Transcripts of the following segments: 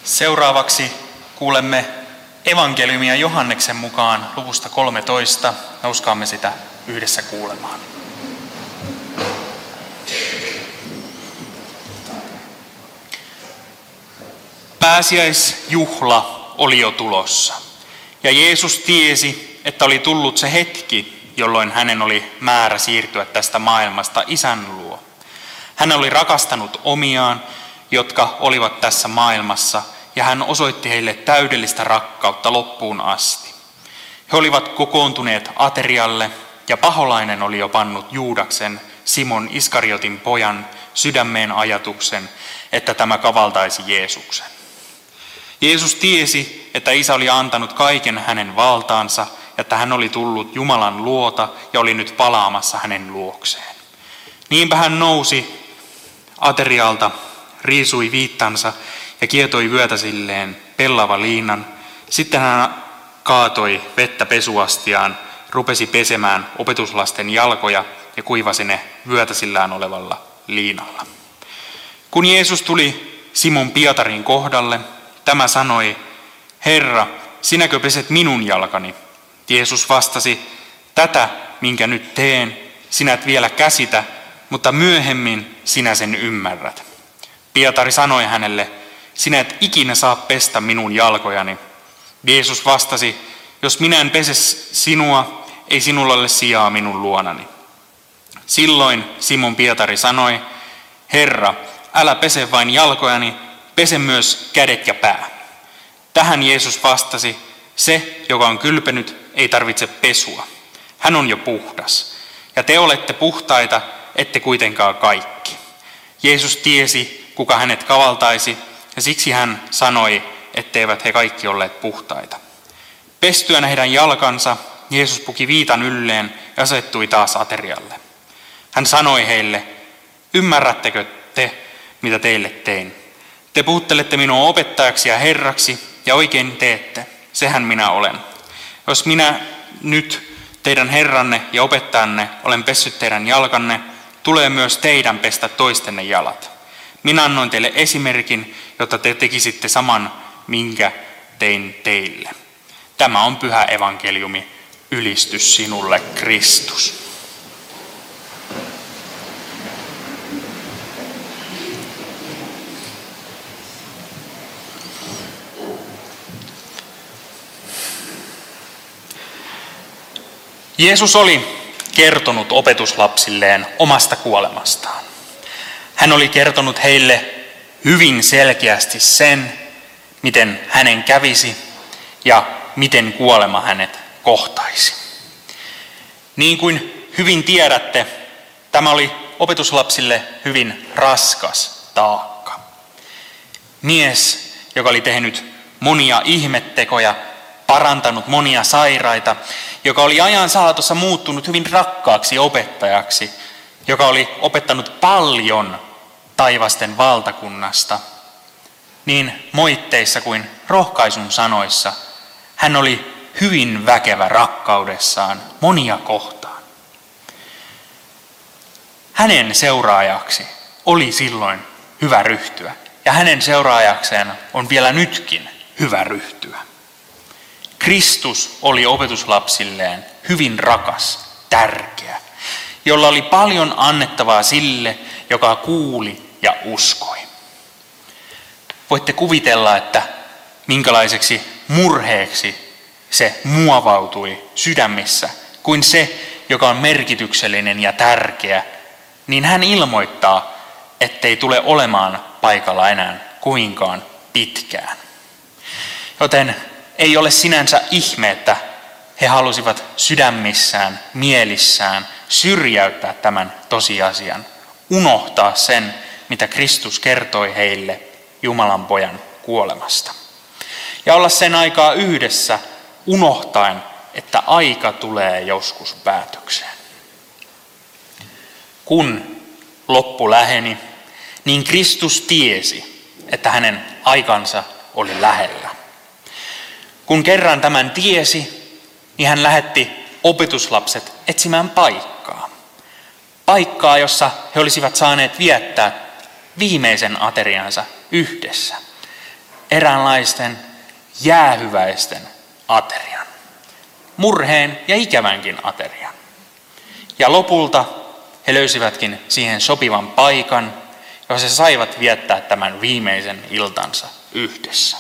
Seuraavaksi kuulemme evankeliumia Johanneksen mukaan luvusta 13. Nouskaamme sitä yhdessä kuulemaan. Pääsiäisjuhla oli jo tulossa, ja Jeesus tiesi, että oli tullut se hetki, jolloin hänen oli määrä siirtyä tästä maailmasta Isän luo. Hän oli rakastanut omiaan, jotka olivat tässä maailmassa, ja hän osoitti heille täydellistä rakkautta loppuun asti. He olivat kokoontuneet aterialle, ja paholainen oli jo pannut Juudaksen, Simon Iskariotin pojan, sydämeen ajatuksen, että tämä kavaltaisi Jeesuksen. Jeesus tiesi, että Isä oli antanut kaiken hänen valtaansa, että hän oli tullut Jumalan luota ja oli nyt palaamassa hänen luokseen. Niinpä hän nousi aterialta, riisui viittansa ja kietoi vyötäsilleen pellava liinan. Sitten hän kaatoi vettä pesuastiaan, rupesi pesemään opetuslasten jalkoja ja kuivasi ne vyötäsillään olevalla liinalla. Kun Jeesus tuli Simon Pietarin kohdalle, tämä sanoi, Herra, sinäkö peset minun jalkani? Jeesus vastasi, tätä, minkä nyt teen, sinä et vielä käsitä, mutta myöhemmin sinä sen ymmärrät. Pietari sanoi hänelle, sinä et ikinä saa pestä minun jalkojani. Jeesus vastasi, jos minä en pese sinua, ei sinulla ole sijaa minun luonani. Silloin Simon Pietari sanoi, Herra, älä pese vain jalkojani, pese myös kädet ja pää. Tähän Jeesus vastasi, se, joka on kylpenyt, ei tarvitse pesua. Hän on jo puhdas. Ja te olette puhtaita, ette kuitenkaan kaikki. Jeesus tiesi, kuka hänet kavaltaisi, ja siksi hän sanoi, etteivät he kaikki olleet puhtaita. Pestyään heidän jalkansa, Jeesus puki viitan ylleen ja asettui taas aterialle. Hän sanoi heille, ymmärrättekö te, mitä teille tein? Te puhuttelette minua opettajaksi ja herraksi, ja oikein teette, sehän minä olen. Jos minä nyt teidän herranne ja opettajanne olen pessyt teidän jalkanne, tulee myös teidän pestä toistenne jalat. Minä annoin teille esimerkin, jotta te tekisitte saman, minkä tein teille. Tämä on pyhä evankeliumi, ylistys sinulle Kristus. Jeesus oli kertonut opetuslapsilleen omasta kuolemastaan. Hän oli kertonut heille hyvin selkeästi sen, miten hänen kävisi ja miten kuolema hänet kohtaisi. Niin kuin hyvin tiedätte, tämä oli opetuslapsille hyvin raskas taakka. Mies, joka oli tehnyt monia ihmettekoja, parantanut monia sairaita, joka oli ajan saatossa muuttunut hyvin rakkaaksi opettajaksi, joka oli opettanut paljon taivasten valtakunnasta, niin moitteissa kuin rohkaisun sanoissa hän oli hyvin väkevä rakkaudessaan monia kohtaan. Hänen seuraajaksi oli silloin hyvä ryhtyä, ja hänen seuraajakseen on vielä nytkin hyvä ryhtyä. Kristus oli opetuslapsilleen hyvin rakas, tärkeä, jolla oli paljon annettavaa sille, joka kuuli ja uskoi. Voitte kuvitella, että minkälaiseksi murheeksi se muovautui sydämissä, kuin se, joka on merkityksellinen ja tärkeä, niin hän ilmoittaa, ettei tule olemaan paikalla enää kuinkaan pitkään. Joten ei ole sinänsä ihme, että he halusivat sydämissään, mielissään syrjäyttää tämän tosiasian, unohtaa sen, mitä Kristus kertoi heille Jumalan pojan kuolemasta. Ja olla sen aikaa yhdessä, unohtaen, että aika tulee joskus päätökseen. Kun loppu läheni, niin Kristus tiesi, että hänen aikansa oli lähellä. Kun kerran tämän tiesi, niin hän lähetti opetuslapset etsimään paikkaa. Paikkaa, jossa he olisivat saaneet viettää viimeisen ateriansa yhdessä. eräänlaisten jäähyväisten aterian. Murheen ja ikävänkin aterian. Ja lopulta he löysivätkin siihen sopivan paikan, jossa he saivat viettää tämän viimeisen iltansa yhdessä.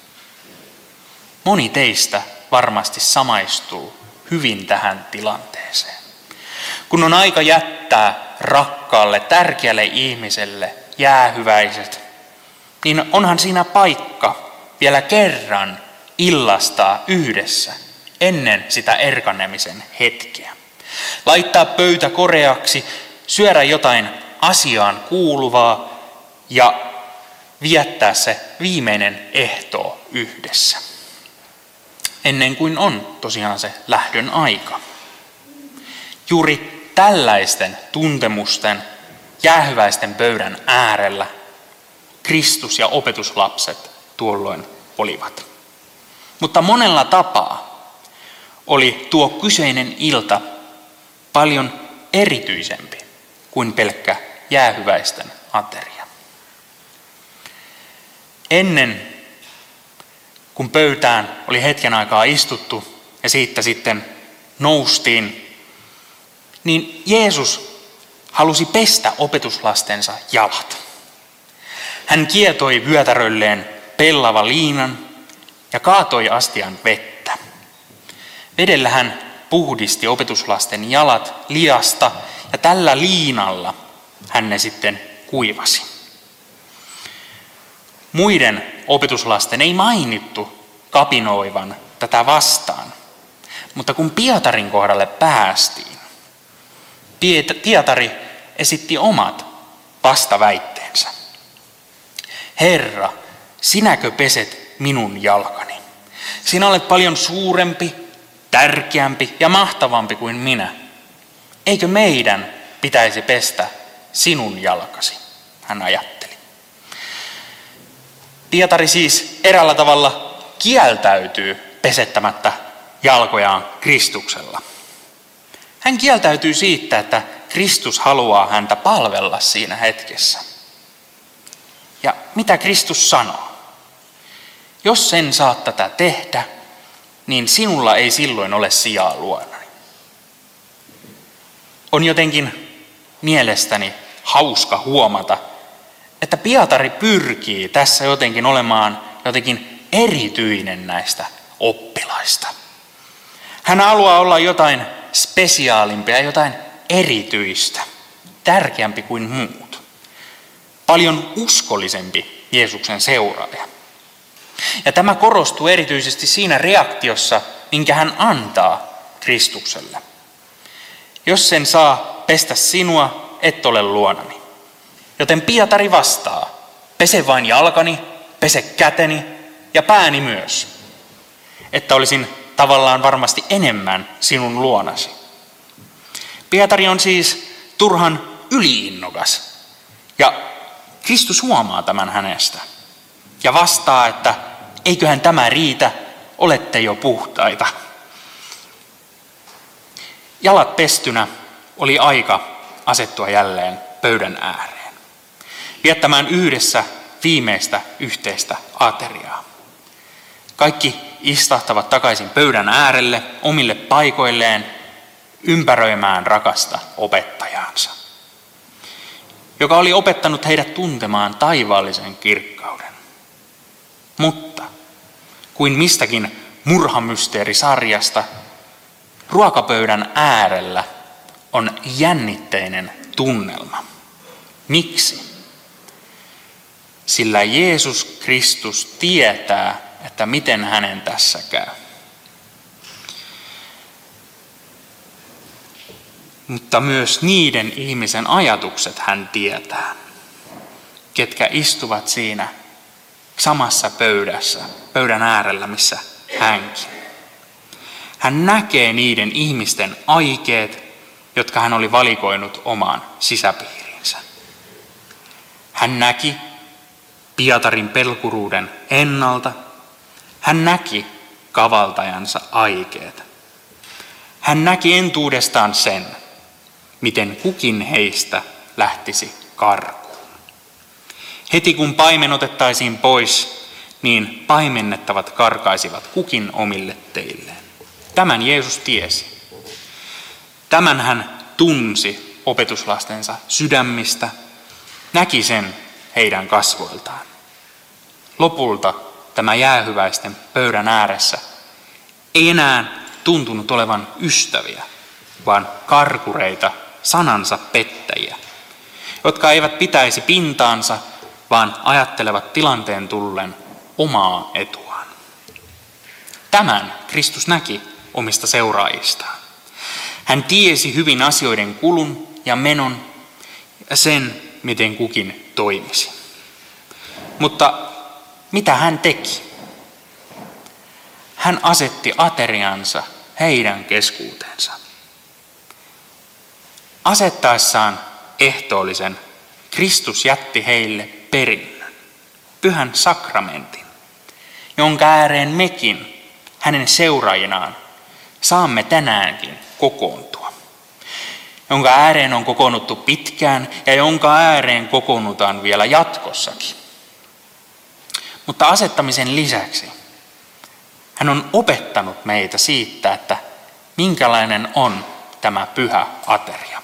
Moni teistä varmasti samaistuu hyvin tähän tilanteeseen. Kun on aika jättää rakkaalle, tärkeälle ihmiselle jäähyväiset, niin onhan siinä paikka vielä kerran illastaa yhdessä ennen sitä erkanemisen hetkeä. Laittaa pöytä koreaksi, syödä jotain asiaan kuuluvaa ja viettää se viimeinen ehtoo yhdessä. Ennen kuin on tosiaan se lähdön aika. Juuri tällaisten tuntemusten jäähyväisten pöydän äärellä Kristus ja opetuslapset tuolloin olivat. Mutta monella tapaa oli tuo kyseinen ilta paljon erityisempi kuin pelkkä jäähyväisten ateria. Ennen kun pöytään oli hetken aikaa istuttu ja siitä sitten noustiin, niin Jeesus halusi pestä opetuslastensa jalat. Hän kietoi vyötärölleen pellava liinan ja kaatoi astian vettä. Vedellä hän puhdisti opetuslasten jalat liasta ja tällä liinalla hän ne sitten kuivasi. Muiden opetuslasten ei mainittu kapinoivan tätä vastaan, mutta kun Pietarin kohdalle päästiin, Pietari esitti omat vastaväitteensä. Herra, sinäkö peset minun jalkani? Sinä olet paljon suurempi, tärkeämpi ja mahtavampi kuin minä. Eikö meidän pitäisi pestä sinun jalkasi? Hän ajatteli. Pietari siis eräällä tavalla kieltäytyy pesettämättä jalkojaan Kristuksella. Hän kieltäytyy siitä, että Kristus haluaa häntä palvella siinä hetkessä. Ja mitä Kristus sanoo? Jos en saa tätä tehdä, niin sinulla ei silloin ole sijaa luonani. On jotenkin mielestäni hauska huomata, että Pietari pyrkii tässä jotenkin olemaan jotenkin erityinen näistä oppilaista. Hän haluaa olla jotain spesiaalimpia, jotain erityistä, tärkeämpi kuin muut. Paljon uskollisempi Jeesuksen seuraaja. Ja tämä korostuu erityisesti siinä reaktiossa, minkä hän antaa Kristukselle. Jos en saa pestä sinua, et ole luonani. Joten Pietari vastaa, pese vain jalkani, pese käteni ja pääni myös, että olisin tavallaan varmasti enemmän sinun luonasi. Pietari on siis turhan yliinnokas ja Kristus huomaa tämän hänestä ja vastaa, että eiköhän tämä riitä, olette jo puhtaita. Jalat pestynä oli aika asettua jälleen pöydän ääreen, viettämään yhdessä viimeistä yhteistä ateriaa. Kaikki istahtavat takaisin pöydän äärelle omille paikoilleen ympäröimään rakasta opettajaansa, joka oli opettanut heidät tuntemaan taivaallisen kirkkauden. Mutta kuin mistäkin murhamysteerisarjasta, ruokapöydän äärellä on jännitteinen tunnelma. Miksi? Sillä Jeesus Kristus tietää, että miten hänen tässä käy. Mutta myös niiden ihmisen ajatukset hän tietää, ketkä istuvat siinä samassa pöydän äärellä, missä hänkin. Hän näkee niiden ihmisten aikeet, jotka hän oli valikoinut omaan sisäpiiriinsä. Hän näki Pietarin pelkuruuden ennalta. Hän näki kavaltajansa aikeet. Hän näki entuudestaan sen, miten kukin heistä lähtisi karkuun. Heti kun paimen otettaisiin pois, niin paimennettavat karkaisivat kukin omille teilleen. Tämän Jeesus tiesi. Tämän hän tunsi opetuslastensa sydämistä, näki sen heidän kasvoiltaan. Lopulta tämä jäähyväisten pöydän ääressä ei enää tuntunut olevan ystäviä, vaan karkureita, sanansa pettäjiä, jotka eivät pitäisi pintaansa, vaan ajattelevat tilanteen tullen omaa etuaan. Tämän Kristus näki omista seuraajistaan. Hän tiesi hyvin asioiden kulun ja menon ja sen, miten kukin toimisi. Mutta mitä hän teki? Hän asetti ateriansa heidän keskuuteensa. Asettaessaan ehtoollisen, Kristus jätti heille perinnön, pyhän sakramentin, jonka ääreen mekin, hänen seuraajinaan, saamme tänäänkin kokoontua. Jonka ääreen on kokoonnuttu pitkään ja jonka ääreen kokoonnutaan vielä jatkossakin. Mutta asettamisen lisäksi hän on opettanut meitä siitä, että minkälainen on tämä pyhä ateria.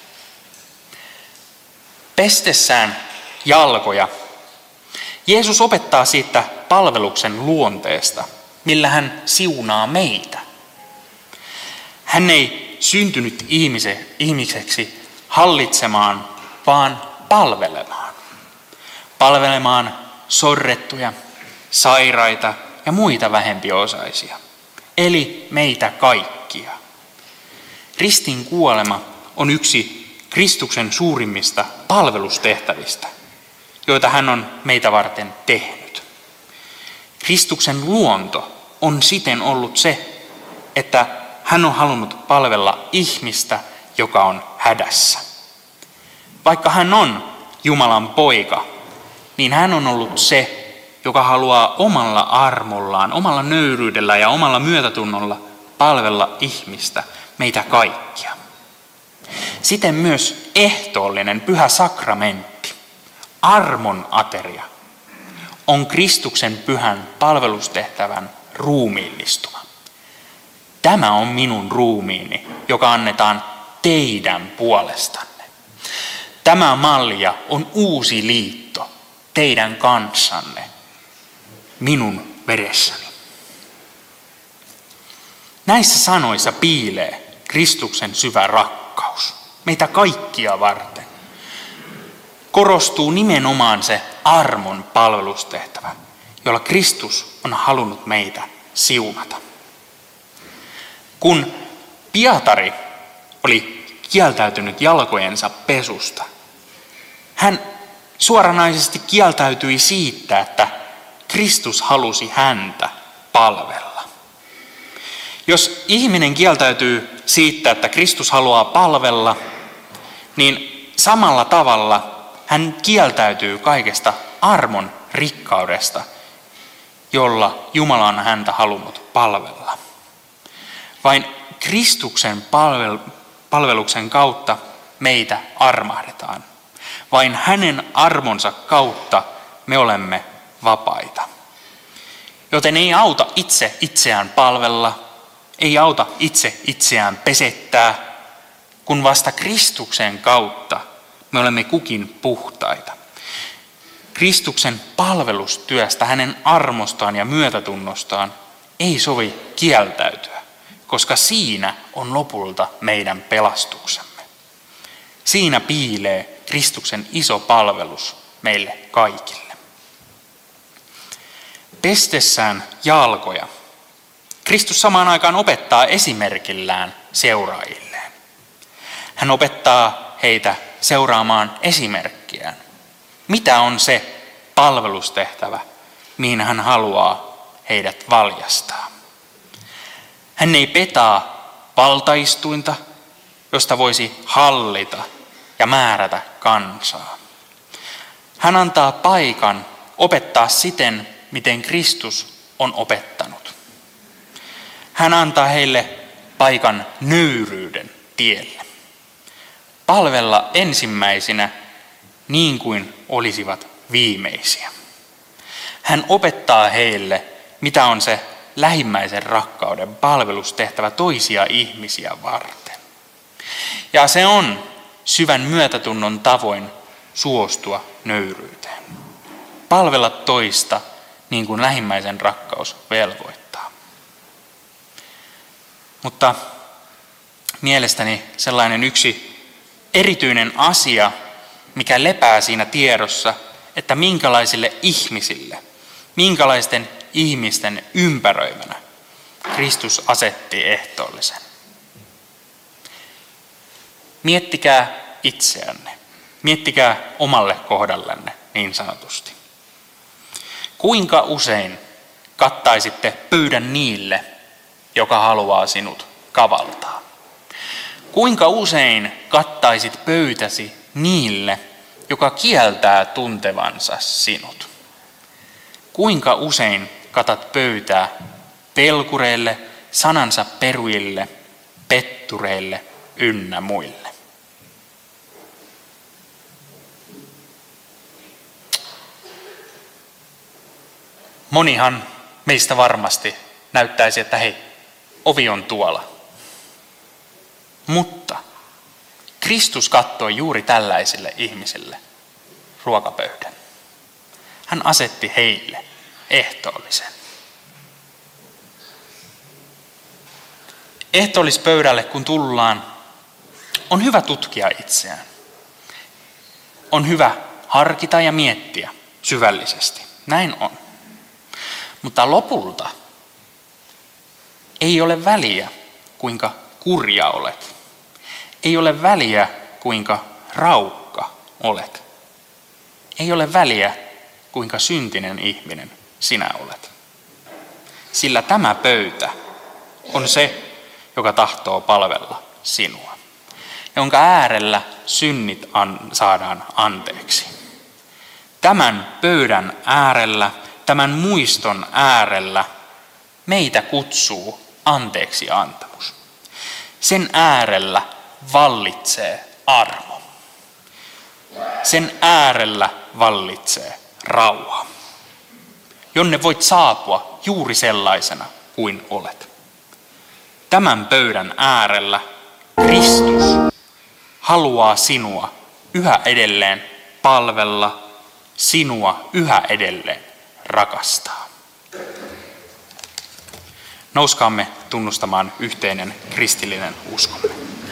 Pestessään jalkoja Jeesus opettaa siitä palveluksen luonteesta, millä hän siunaa meitä. Hän ei syntynyt ihmiseksi hallitsemaan, vaan palvelemaan. Palvelemaan sorrettuja, sairaita ja muita vähempiosaisia, eli meitä kaikkia. Ristin kuolema on yksi Kristuksen suurimmista palvelustehtävistä, joita hän on meitä varten tehnyt. Kristuksen luonto on siten ollut se, että hän on halunnut palvella ihmistä, joka on hädässä. Vaikka hän on Jumalan poika, niin hän on ollut se, joka haluaa omalla armollaan, omalla nöyryydellä ja omalla myötätunnolla palvella ihmistä, meitä kaikkia. Siten myös ehtoollinen pyhä sakramentti, armon ateria, on Kristuksen pyhän palvelustehtävän ruumiillistuma. Tämä on minun ruumiini, joka annetaan teidän puolestanne. Tämä malja on uusi liitto teidän kanssanne, minun veressäni. Näissä sanoissa piilee Kristuksen syvä rakkaus meitä kaikkia varten. Korostuu nimenomaan se armon palvelustehtävä, jolla Kristus on halunnut meitä siunata. Kun Pietari oli kieltäytynyt jalkojensa pesusta, hän suoranaisesti kieltäytyi siitä, että Kristus halusi häntä palvella. Jos ihminen kieltäytyy siitä, että Kristus haluaa palvella, niin samalla tavalla hän kieltäytyy kaikesta armon rikkaudesta, jolla Jumala on häntä halunnut palvella. Vain Kristuksen palveluksen kautta meitä armahdetaan. Vain hänen armonsa kautta me olemme vapaita. Joten ei auta itse itseään palvella, ei auta itse itseään pesettää, kun vasta Kristuksen kautta me olemme kukin puhtaita. Kristuksen palvelustyöstä, hänen armostaan ja myötätunnostaan ei sovi kieltäytyä, koska siinä on lopulta meidän pelastuksemme. Siinä piilee Kristuksen iso palvelus meille kaikille. Pestessään jalkoja Kristus samaan aikaan opettaa esimerkillään seuraajilleen. Hän opettaa heitä seuraamaan esimerkkiään. Mitä on se palvelustehtävä, mihin hän haluaa heidät valjastaa? Hän ei petaa valtaistuinta, josta voisi hallita ja määrätä kansaa. Hän antaa paikan opettaa siten, miten Kristus on opettanut. Hän antaa heille paikan nöyryyden tielle. Palvella ensimmäisinä niin kuin olisivat viimeisiä. Hän opettaa heille, mitä on se lähimmäisen rakkauden palvelustehtävä toisia ihmisiä varten. Ja se on syvän myötätunnon tavoin suostua nöyryyteen. Palvella toista niin kuin lähimmäisen rakkaus velvoittaa. Mutta mielestäni sellainen yksi erityinen asia, mikä lepää siinä tiedossa, että minkälaisille ihmisille, minkälaisten ihmisten ympäröimänä Kristus asetti ehtoollisen. Miettikää itseänne, miettikää omalle kohdallenne niin sanotusti. Kuinka usein kattaisitte pöydän niille, joka haluaa sinut kavaltaa? Kuinka usein kattaisit pöytäsi niille, joka kieltää tuntevansa sinut? Kuinka usein katat pöytää pelkureille, sanansa peruille, pettureille ynnä muille? Monihan meistä varmasti näyttäisi, että hei, ovi on tuolla. Mutta Kristus kattoi juuri tällaisille ihmisille ruokapöydän. Hän asetti heille ehtoollisen. Ehtoollispöydälle kun tullaan, on hyvä tutkia itseään. On hyvä harkita ja miettiä syvällisesti. Näin on. Mutta lopulta ei ole väliä, kuinka kurja olet. Ei ole väliä, kuinka raukka olet. Ei ole väliä, kuinka syntinen ihminen sinä olet. Sillä tämä pöytä on se, joka tahtoo palvella sinua, jonka äärellä synnit saadaan anteeksi. Tämän pöydän äärellä, tämän muiston äärellä meitä kutsuu anteeksi antamus. Sen äärellä vallitsee armo. Sen äärellä vallitsee rauha, jonne voit saapua juuri sellaisena kuin olet. Tämän pöydän äärellä Kristus haluaa sinua yhä edelleen palvella, sinua yhä edelleen rakastaa. Nouskaamme tunnustamaan yhteinen kristillinen uskomme.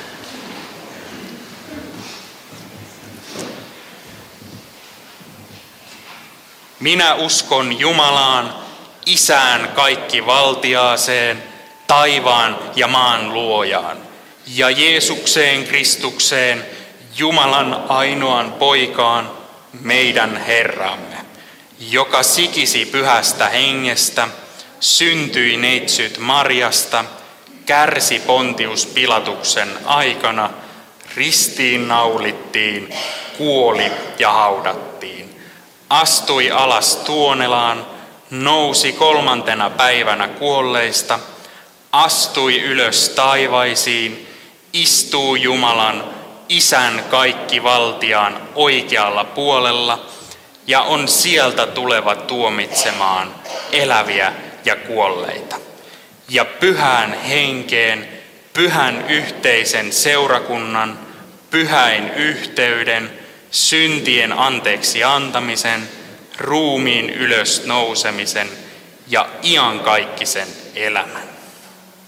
Minä uskon Jumalaan, Isään kaikkivaltiaaseen, taivaan ja maan luojaan, ja Jeesukseen Kristukseen, Jumalan ainoan poikaan, meidän Herramme, joka sikisi pyhästä hengestä, syntyi neitsyt Marjasta, kärsi Pontius Pilatuksen aikana, ristiinnaulittiin, kuoli ja haudattiin, astui alas Tuonelaan, nousi 3. päivänä kuolleista, astui ylös taivaisiin, istuu Jumalan, Isän kaikkivaltiaan oikealla puolella ja on sieltä tuleva tuomitsemaan eläviä ja kuolleita. Ja pyhään henkeen, pyhän yhteisen seurakunnan, pyhäin yhteyden, syntien anteeksi antamisen, ruumiin ylös nousemisen ja iankaikkisen elämän.